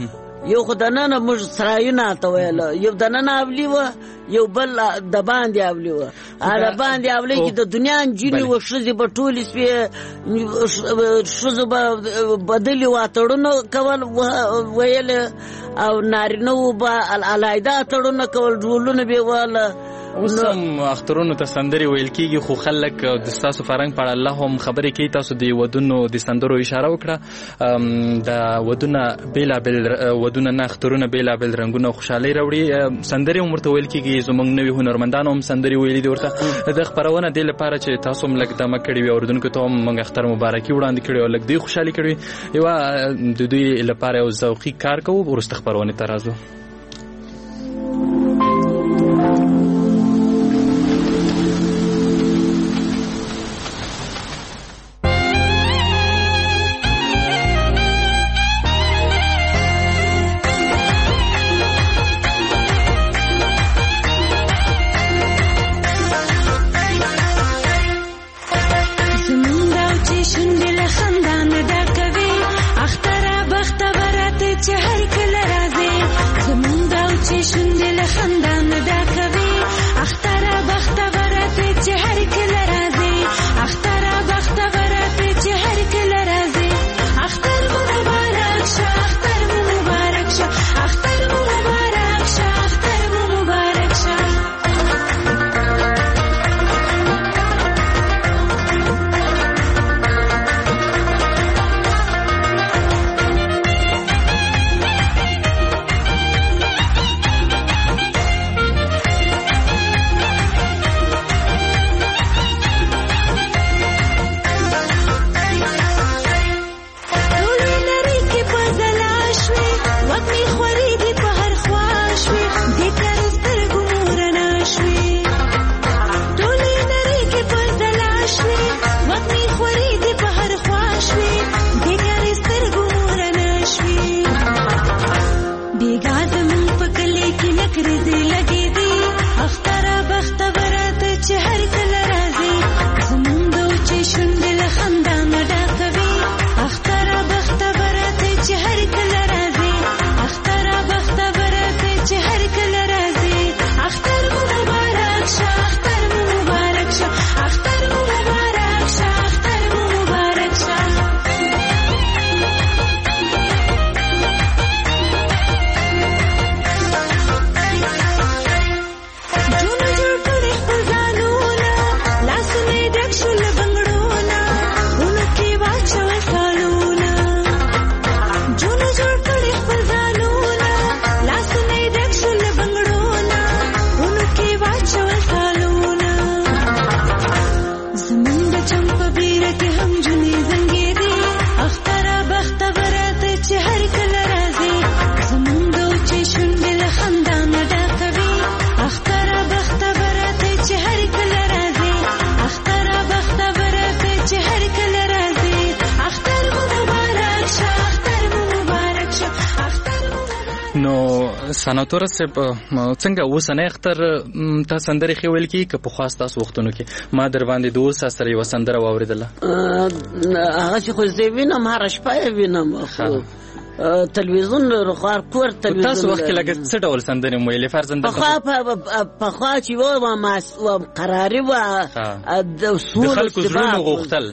Speaker 4: یو خدانه موږ سرایونه ته ویل یو دننه اولی و یو بل د باندې اولی و اره باندې اولی کې د دنیا جنې و شزي په ټولې سپې شزو به بدلی واتړونو کول ویل او نارینه و به العلایده تړونه کول ډولونه به واله
Speaker 3: اوس هم اخترونو ته سندرې ویل کېږي خو خلک د ستاسو فرهنګ په اړه الله هم خبرې کوي. تاسو د ودونو د سندرو اشاره وکړه. د ودونه بېلابېل ودونه نه اخترونه بېلابېل رنګونه او خوشحالۍ راوړي. سندرې هم ورته ویل کېږي. زموږ نوي هنرمندانو هم سندرې ویلي دي ورته. د خپرونه دې لپاره چې تاسو هم لږ دمه کړي وي اورېدونکو ته هم موږ اختر مبارکي وړاندې کړې او لږ دوی خوشحالي کړي وي. یوه د دوی لپاره یو ذوقي کار کوو وروسته خپرونې ته راځو. سناتور صاحب څنګه اوسنۍ اختر ته سندرې ښې ویل کېږي که پخوا ستاسو وختونو کې؟ ما در باندې د اوس سره یوه سندره واورېدله.
Speaker 4: هغسې خو زه وینم هره شپه یې وینم تلویزیون روخار کور تلویزیون.
Speaker 3: تاسو وخت کې لکه څه ډول سندرې مو ویلې فرضاً
Speaker 4: پخوا چې و قراري و د
Speaker 3: خلکو زړونه غوښتل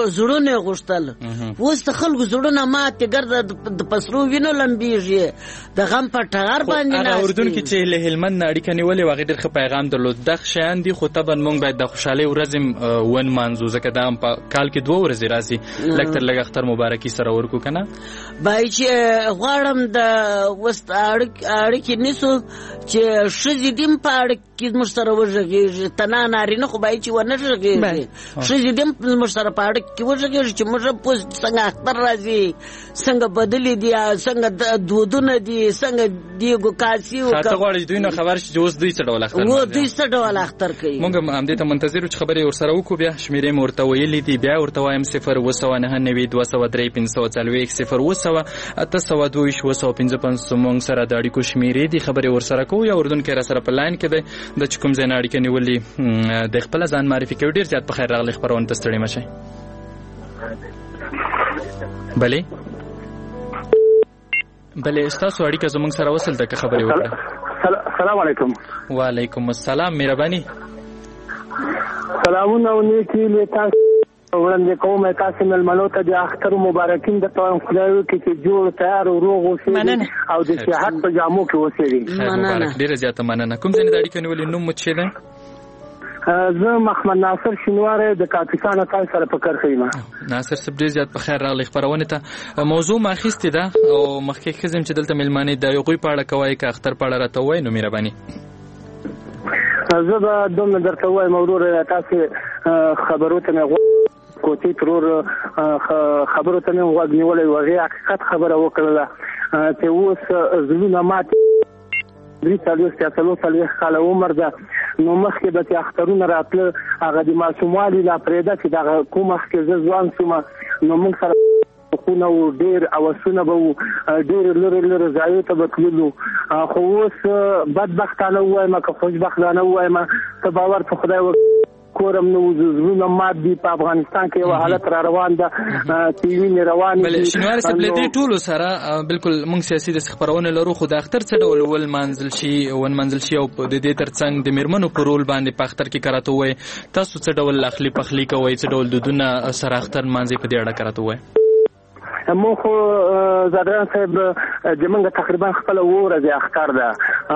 Speaker 4: اوس د خلکو زړونه ماتې ګرده د پسرو وینو لمبېږي د غم په ټغر باندې ناست.
Speaker 3: اردن کې چې له هلمند نه اړیکه نیولې وه هغې ډېر ښه پیغام درلود. دغه شیان دي خو طبعا موږ باید د خوشحالۍ ورځې ونمانځو ځکه دا هم په کال کې 2 ورځې راځي. لږ تر لږ اختر مبارکي سره ورکو که نه
Speaker 4: باید چې غواړم د وست اړیکې نیسو چې ښځې دې هم په اړیکې موږ سره وږغېږي. تنا نارینه خو باید چې ونه غږېږي ښځې دې هم موږ سره په اړیکې کې وږغېږي چې موږ پوه څنګه اختر راځي څنګه بدلې دي څنګه دودونه دي څنګه دیګو کاسي
Speaker 3: ته غواړې چې دوی نه خبر شي چې اوس دوی څه ډول اختر
Speaker 4: دوی څه ډول اختر کوي.
Speaker 3: موږ همدې ته منتظر یو چې خبرې ورسره وکړو. بیا شمېرې مې ورته ویلې دي بیا ورته وایم 0 999 203 540 802 موږ سره د اړیکو شمېرې دي خبرې ورسره کوو. یا اردوونکی را سره په لاین کې دی د چې کوم ځای نه اړیکه نیولې د خپله ځان معرفي کوي. ډېر زیات په خیر راغلی خپرونې ته ستړي مه شئ. بلې بلې تاسو اړیکه زموږ سره وصل ده که خبرې وکړه.
Speaker 6: السلام علیکم.
Speaker 3: وعلیکم السلام. مهرباني.
Speaker 6: سلامونه او نیکی له تاسو وړاندې کوم. تاسو ملمنو ته د اختر مبارکین د توام خدایو کې جوړ تیار او روغ اوسئ او د صحت په جامو کې اوسئ.
Speaker 3: مبارک. ډیره زیاته مننه. کوم ځای د اړیکې نیولې نوم مو څه ده؟
Speaker 6: زه محمد ناصر شینواری د کاپیسان تای سره په کار کوم.
Speaker 3: ناصر صاحب ډیر زیات په خیر راغلی خبرونه ته. موضوع ما اخیستې ده او مخکې خزم چې دلته ملمانه د یوغوی په اړه کوي که اختر په اړه راته وای نو مهرباني.
Speaker 6: زه به دومره درته وایم ورور تاسو خبرو ته نه کوټی ترور خبرو ته نه وګ نیولې وغه حقیقت خبره وکړه چې اوس زلونه مات درې سالو خاله عمر ده نو مخکې به اخترونه راتله هغه د ماشوموالي لا پرېده چې دغه کوم مخکې زه ځوان شوم نو موږ سره خونه و ډېر اوسونه به ډېر لرې ځایو ته به تللو خو اوس بدبختانه ووایم که خوشبختانه ووایم ته باور په خدای کورم نو زړونه مات دي. په افغانستان کې یو حالت را روان ده چې وینې روانې
Speaker 3: دي. بلې شینواري صاحب له دې ټولو سره بالکل موږ سیاسي د خبرونه لرو خو د اختر څه ډول ول منزل شي او د دې ترڅنګ د میرمنو په رول باندې په اختر کې کراته وای تاسو څه ډول اخلي پخلی کوي څه ډول دودونه سره اختر منځي په دې اړه کراته وای؟
Speaker 6: مو خو زادران صاحب زمونږ تقریبا خپل ورځ اختر ده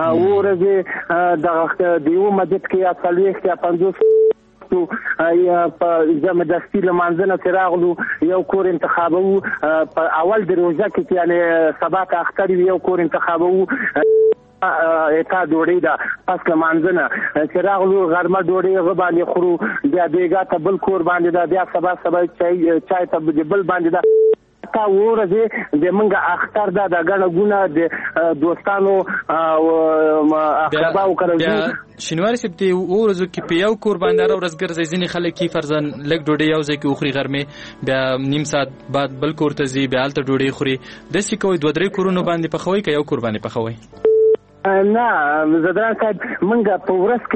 Speaker 6: ورځ د یو مدت کې یا 40 یا 50 یا په جمع دستی لمانځنه چې راغلو یو کور انتخابو په اول د روزه کې یعنی سبا ته اختر یو کور انتخابو اته ډوډۍ ده پس لمانځنه چې راغلو غرمه ډوډۍ غبانې خورو بیا بیګا ته بل کور باندې ده بیا سبا چای ته بل باندې ده تا ورځ د منګه اختر دا د غنګونه د دوستانو او اقرباو کړو.
Speaker 3: شینواري صاحب دی ورځو کې په یو کور باندې ورځ ګرځي ځینې خلک کی فرضاً لګ ډوډۍ یو ځای کې اخري غرمه بیا نیم ساعت بعد بل کور ته ځي بیا الته ډوډۍ خوري د سی کوي 2-3 کورونو باندې پخوي که یو کور باندې پخوي؟
Speaker 6: نه زدران صاحب منګه په ورځ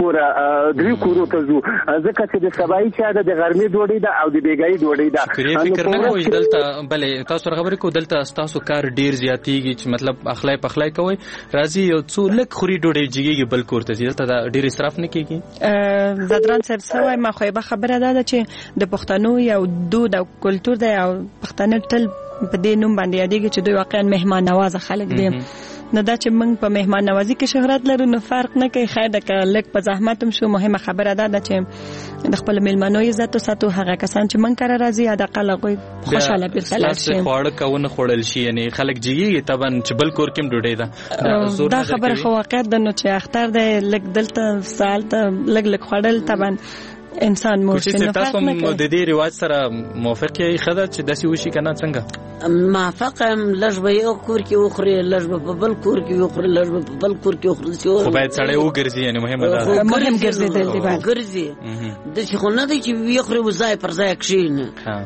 Speaker 6: کې 3 کورو ته ځو ځکه چې د سبای چا د غرمې ډوډۍ ده او د بیګای ډوډۍ ده.
Speaker 3: فکر نه کوئ دلته بلې تاسو خبرې کو دلته تاسو کار ډیر زیاتیږي چې مطلب اخلای کوي راځي یو څو لک خوري ډوډۍ جګیږي بل کور ته ځي دلته ډیر اسراف نه کیږي؟
Speaker 5: زدران صاحب سوای ما خو به خبره ده چې د پښتنو یو دود او کلچر دی او پښتانه تل په دې نوم باندې یادېږي چې دوی واقعا مهمان نواز خلک دي. نه دا چې موږ په مهمان نوازی کې شهرت لرو نو فرق نه کوي خیر ده که لږ په زحمت هم شو. مهمه خبره ده چې د خپل مېلمنو عزت ساتو هغه کسان چې موږ کار راځي یا د قلقوي خوشاله بیرته شي
Speaker 3: خواړه کوونه خوړل شي یعنی خلک جیږي طبعا چې بل کور کې ډوډۍ ده
Speaker 5: دا خبره خو واقعیت ده نو چې اختر ده لږ دلته سال ته لږ خوړل طبعا انسان
Speaker 3: موږ نه تاسو د دې رواج سره موافق یې خدای چې داسې وشي کنه څنګه؟
Speaker 4: موافقم لږ به یو کور کې وخوري لږ به په بل کور کې وخوري لږ به په بل کور کې وخوري
Speaker 3: خو باید سړی وګرځي یعنی مهم
Speaker 5: ګرځي دی باید
Speaker 4: ګرځي د څه خو نه دی چې ویخوري وځای پر ځای کښینه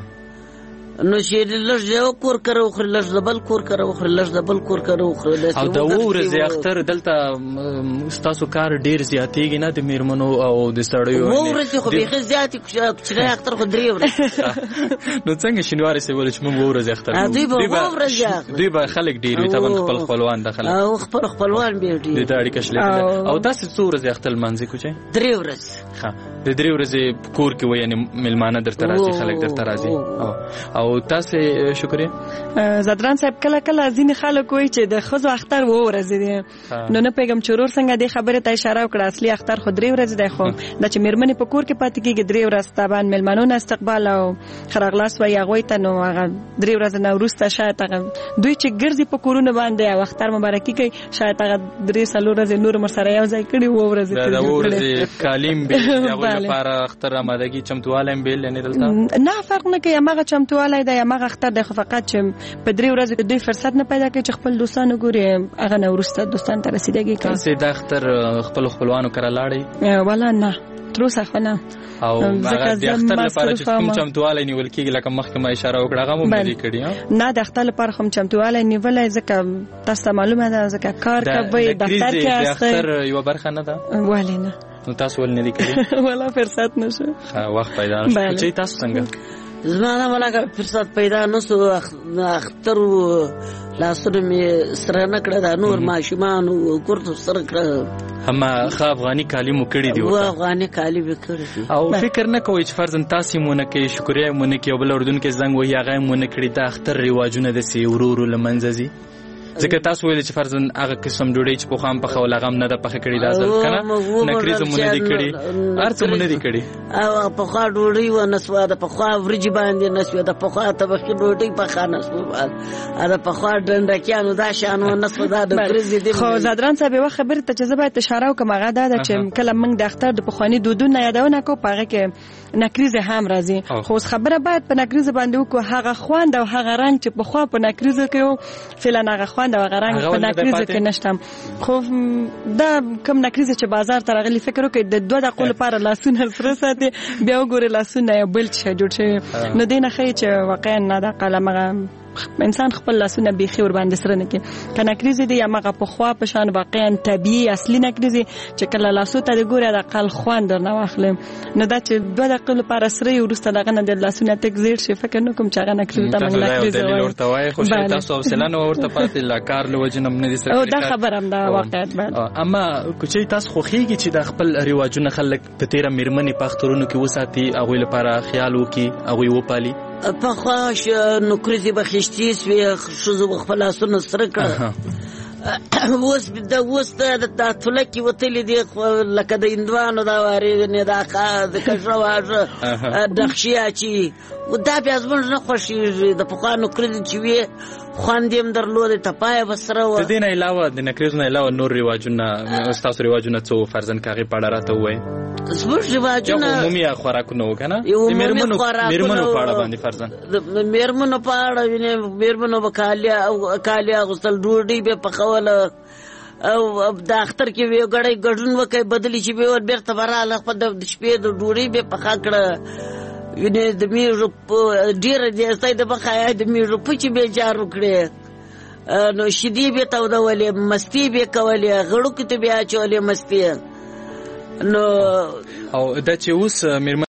Speaker 4: نو چې لږ یو کور کرو خو لږ د بل کور کرو خو لږ د بل کور کرو خو
Speaker 3: او د ورځ اختر دلته تاسو کار ډیر زیاتېږي نه د میرمنو او د سړیو
Speaker 4: ورځ خو به زیاتې چې اختر خو 3 ورځې
Speaker 3: نو څنګه شینواري سه ول چې موږ ورځ اختر دوی به خلک ډیر وي طبعا خپل خپلوان د خلک
Speaker 4: او خپل خپلوان به ډیر
Speaker 3: د اړیکه شلې او تاسو څو ورځې اختر منځ کوچې
Speaker 4: 3 ورځې
Speaker 3: ها د 3 ورځې کور کې وای یعنی ملمانه درته راځي خلک درته راځي او تاسو شکرې
Speaker 5: زدران صاحب کله ځینې خلک وایي چې د ښځو اختر 2 ورځې دی نو نه پیغام چورور څنګه دې خبره ته اشاره وکړه اصلي اختر خو 3 ورځې دی خو د چې میرمنې په کور کې پاتې کېږي 3 ورځې طبعا مېلمنو نه استقبال او خراغلاس وایي هغوی ته نو هغه 3 ورځې نه وروسته شاید هغه دوی چې ګرځي په کورونه باندې او اختر مبارکي کوي شاید هغه 3-4 ورځې نور مر سره یو ځای کړي 2 ورځې
Speaker 3: د ورځې کالیم به هغه لپاره اختر آمادګي چمتواله بیل نه دلته
Speaker 5: نه فرق نه کوي هغه چمتواله دی هغه اختر د فقط چې په 3 ورځې دوی فرصت نه پیدا کوي چې خپل دوستانو ګوري هغه نه ورسته دوستان ته رسیدګي کوي
Speaker 3: تاسو د اختر خپل خپلوانو کرا لاړی
Speaker 5: ولا نه تروسه خو نه
Speaker 3: او هغه د اختر لپاره چې کوم چمتواله نیول کېږي لکه مخکې ما اشاره وکړه هغه مو ملي کړی
Speaker 5: نه د اختر لپاره کوم چمتواله نیولای ځکه تاسو معلومه ده ځکه کار کوي دفتر کې
Speaker 3: اختر یو برخه نه ده
Speaker 5: ولی نه
Speaker 3: نو تاسو ول نه دی کړی
Speaker 5: ولا فرصت نشو
Speaker 3: وخت پیدا نشو چې تاسو څنګه
Speaker 4: زما ملاګه فرصت پیدا نسو اختر لاسونه می سره نکړه د نور ماشومان او ګورته سره کړه
Speaker 3: هم خا افغاني کالی مو کړی دی
Speaker 4: او افغاني کالی به کړی
Speaker 3: او فکر نه کوئ چې فرضاً تاسو مونږ کې شکریا مونږ کې بل اردن کې زنګ وهي هغه مونږ کړی د اختر رواجونه د سی ورورو لمنځي ځکه تاسو ویل چې فرضاً هغه قسم ډوډۍ چې په خام په خول غم نه د پخ کړی دا ځل کنه نکریز مونږ دي کړی ارڅ مونږ دي کړی
Speaker 4: او په خوا ډوډۍ و نسوه د په خوا ورجی باندې نسوه د په خوا طبخي ډوډۍ په خانه نسوه دا په خوا ډنډکیانو دا شانو نسوه دا د کریز دي
Speaker 5: خو زادران صاحب یو خبره ته چې زبا اشاره وکم هغه دا چې کله موږ د اختر د پخوانی دودونه یادونه کو پاره کې نکریز هم راځي خو خبره باید په نکریز باندې وکړو هغه خوند او هغه رنگ چې په خوا په نکریز کې فعلا هغه خوند او هغه رنگ په نکریز کې نشته خو دا کم نکریز چې بازار ته راغلي فکر وکړي د 2 دقیقو لپاره لاسونه سره ساتي بیا وګوري لاسونه یو بل څه جوړ شي نو دینه خی چې واقعا نه د قلمه انسان خپل لاسونه بيخي ور باندې سره نه کې کنه کریزي دی یمغه په خوا په شان واقعا طبيعي اصلي نه کریزي چې کله لاسو ته ګوري د قل خوان درنه واخلم نو دا چې 2 دقیقې لپاره سره ورسته دغه نه د لاسونه تک زیر شي فکر نه کوم چې هغه نه کریزي ته موږ نه کریزي
Speaker 3: ورته وای خو شي تاسو وسلانه ورته پاتې لا کار له وجنم نه دي سره
Speaker 5: او دا خبرم دا واقعیت باندې
Speaker 3: اما کوچي تاسو خوخيږي چې د خپل رواجونه خلک په تیره میرمنې پخترونو کې وساتي هغه لپاره خیال وکي هغه وپالي
Speaker 4: په خواش نو کریزي بخشتي سوي شوزو خپل لاسونه سره کړه اوس د تلکی وتلی دی لکه د اندوانو دا واري نه دا د کښواژ دخشیا چی دا بیا زموږ نه خوشي د پخوانو کریزي چې وي خواندیم درلود ته پای بسره و
Speaker 3: د دین علاوه د نکریزونه علاوه نور رواجونه استاد رواجونه څو فرزن کاغي پاړه راته وای
Speaker 4: زموږ رواجونه
Speaker 3: عمومي خوراکونه وکنه د میرمنو پاړه باندې فرزن
Speaker 4: د میرمنو پاړه ویني میرمنو وکالیا غسل ډوډۍ به پخوله او د اختر کې وی غړې ګډون وکي بدلی چې به ور بیرته براله په د شپې د ډوډۍ به پخا کړه ینه د میرو ډیر دې سید بخای د میرو پچې به جارو کړې نو شدی به تو د ولې مستی به کولې غړو کې ته بیا چولې مستی نو
Speaker 3: او د چې اوس